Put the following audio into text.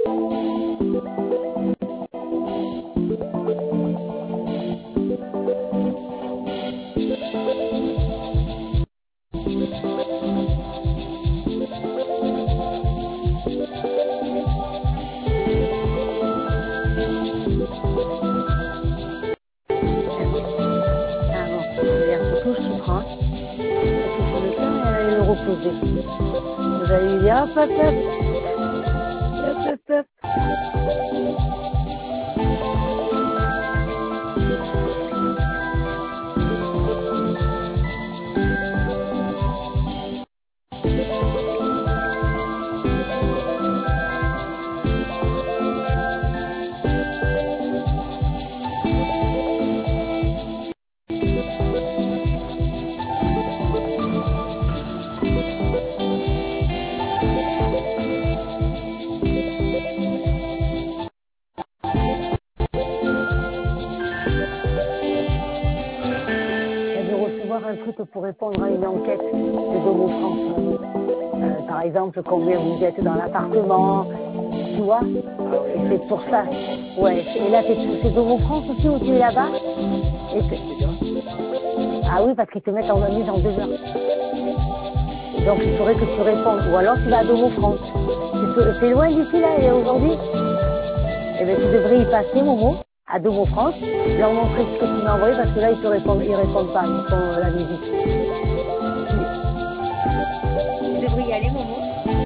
Reposer. Vous allez lui dire hop, hop, hop. Hop, hop, hop. Un truc pour répondre à une enquête de Domo France. Par exemple, combien vous êtes dans l'appartement, tu vois. Et c'est pour ça. Ouais. Et là, c'est Domo France aussi où tu es là-bas. Ah oui, parce qu'ils te mettent en mise en demeure. Donc il faudrait que tu répondes. Ou alors tu vas à Domo France. C'est loin d'ici là et aujourd'hui. Eh bien, tu devrais y passer, Momo, à Domo France, leur montrer ce que tu m'as envoyé parce que là, ils répondent pas, ils font la visite.